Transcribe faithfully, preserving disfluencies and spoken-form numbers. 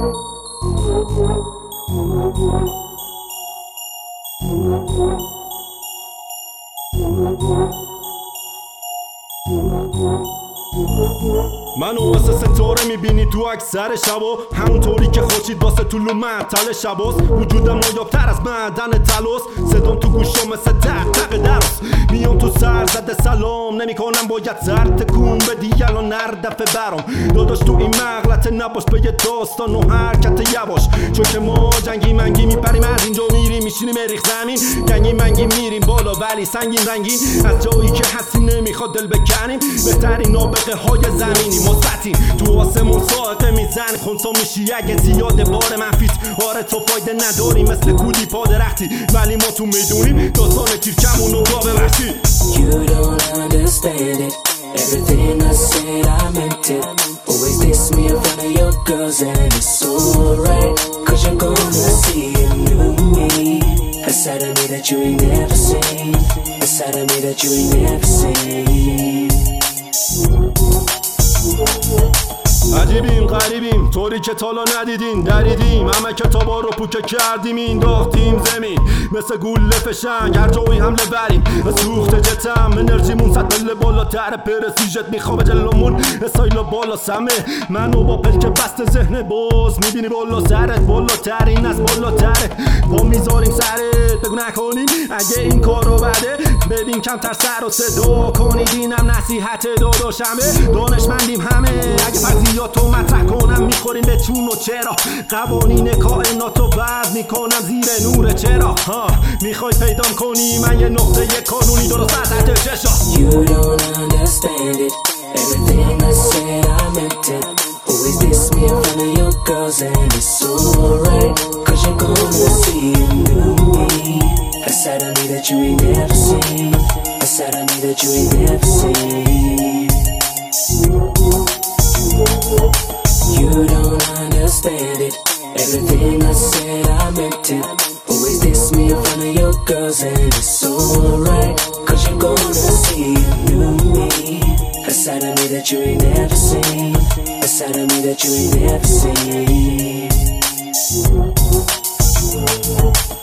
منو واسه ستاره میبینی تو اکثر شبا، همونطوری که خورشید واسه طلوع معطل شباست. وجودم نایابتر از معدن طلاست، صدام تو گوشم مثل تق تق درست. میام تو سر زده سلام نمیکنم، باید سر تکون بدی الان نر دفعه برام. داداش تو این مغلطه نباش، به یه داستان و حرکت یواش، چون که ما جنگی منگی میپریم از اینجا میریم میشینیم مریخ زمین. جنگی منگی میریم بالا ولی سنگین رنگین، از جایی که هستی نمیخواد دل بکنیم. بهترین نابغه های زمینی مستطیم، تو آسمون سائقه میزن خونسا میشی اگه زیاد بار منفیست. آره تو فایده نداری مثل کودی پا درختی، ولی ما تو میدونیم داستان تیرکمون و گاوه وحشی. You don't understand it, everything I said I meant it. Always diss me in front of your girls and it's alright, cause you're gonna see a new me, a side of me that you ain't never seen, a side of me that you ain't never seen. عجیبیم غریبیم طوری که تالا ندیدین، دریدیم همه کتابا رو پوکه کردیم، اینداختیم زمین مثل گوله فشنگ، هر جایی حمله بریم سوخت جتم. انرژیمون صد مله بالاتر، پرسیژت میخوابه جلومون استایلا بالا سمه. منو با پلک بست ذهن باز میبینی بالا سرت، بالاترین از بالاتره. با میذاریم سرت بگو نکنیم اگه این کارو بده، ببین کمتر سر و صدا کنید، اینم نصیحت داداشمه. دانشمندیم همه اگه فرضیاتو مطرح کنم میخورین به چون و چرا، قوانین کائناتو وضع میکنم زیر نور چرا. ها میخوای پیدام کنی من یه نقطه کانونی درست از حد چشا. You don't understand it, everything I said I meant it. Always diss me in front of your girls and it's alright, cause you're gonna see a new me, a side of me that you ain't never seen, a side of me that you ain't never seen. You don't understand it, everything I said I meant it. Always diss me in front of your girls and it's alright, cause you're gonna see a new me, a side of me that you ain't never seen, a side of me that you ain't never seen.